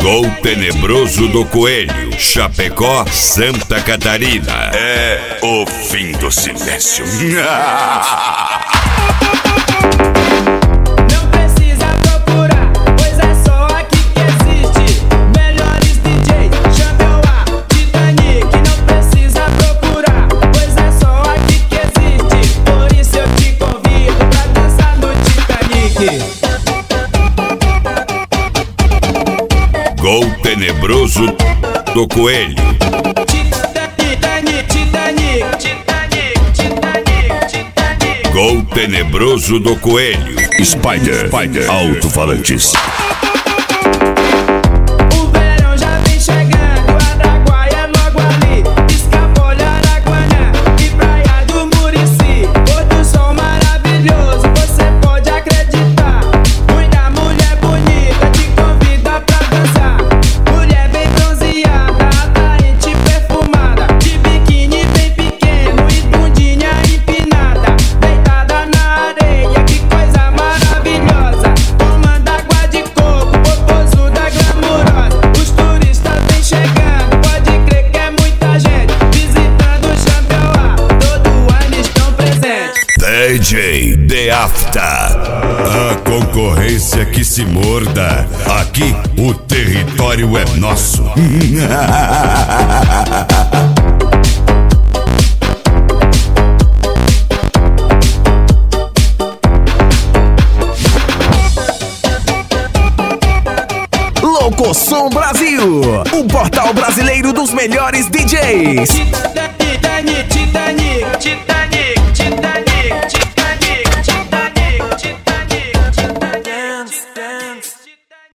Gol tenebroso do Coelho, Chapecó, Santa Catarina. É o fim do silêncio. Não precisa procurar, pois é só aqui que existe. Melhores DJs, Champion A, Titanic. Não precisa procurar, pois é só aqui que existe. Por isso eu te convido pra dançar no Titanic. Gol tenebroso do Coelho. Titanic, Titanic, Titanic, Titanic, Titanic. Gol tenebroso do Coelho. Spider Alto-Falantes. O verão já vem chegando, Araguaia é logo ali. Escapolha, Araguanã e Praia do Murici. Outro som maravilhoso, você pode acreditar. Muita mulher bonita te convida pra dançar. Mulher bem bronzeada, atraente, perfumada, de biquíni bem pequeno e bundinha empinada. Deitada na areia, que coisa maravilhosa. Tomando água de coco, popozuda glamurosa. Os turistas vêm chegando, pode crer que é muita gente visitando o Champion A, todo ano estão presentes. DJ The After. A concorrência que se morda. Aqui o território é nosso. Louco Som Brasil, o portal brasileiro dos melhores DJs.